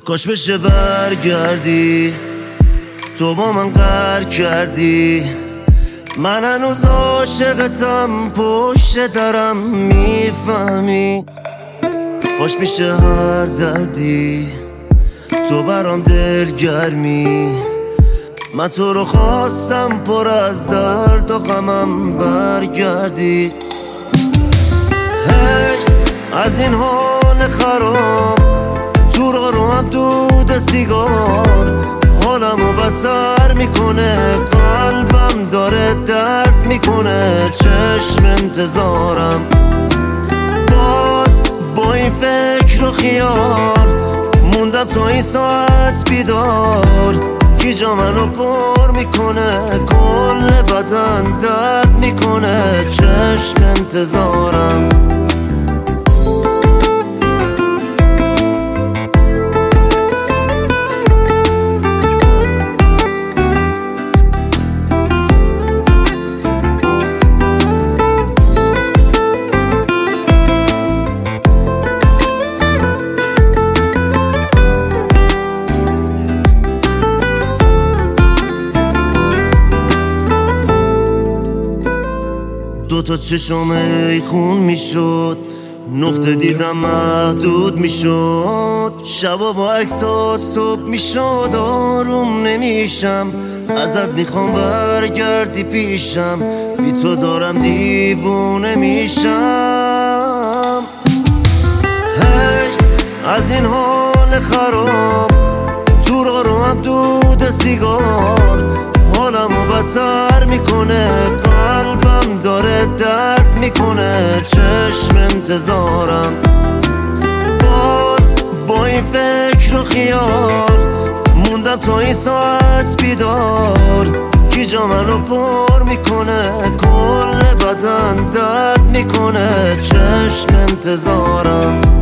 کاش بشه برگردی، تو با من قهر کردی، من هنوز عاشقتم، پشت درم میفهمی. خوش میشه هر دردی، تو برام دلگرمی، من تو رو خواستم پر از درد و غمم برگردی. هی از این حال خراب تو رو هم دود سیگار حالمو بدتر میکنه، قلبم داره درد میکنه، چشم انتظارم باز با این فکر و خیال موندم تا این ساعت بیدار. گیجا منو پر میکنه، کل بدن درد میکنه، چشم انتظارم. دوتا چشم ای خون میشد، نقطه دیدم محدود میشد، شبا با احساس صبح میشد، آروم نمیشم، ازت میخوام برگردی پیشم، بی تو دارم دیوونه میشم. هی از این حال خراب تو رو هم دود سیگار حالمو بدتر میکنه، قلبم داره درد میکنه، چشم انتظارم باز با این فکر و خیال موندم تا این ساعت بیدار. گیجا منو پر میکنه، کل بدن درد میکنه، چشم انتظارم.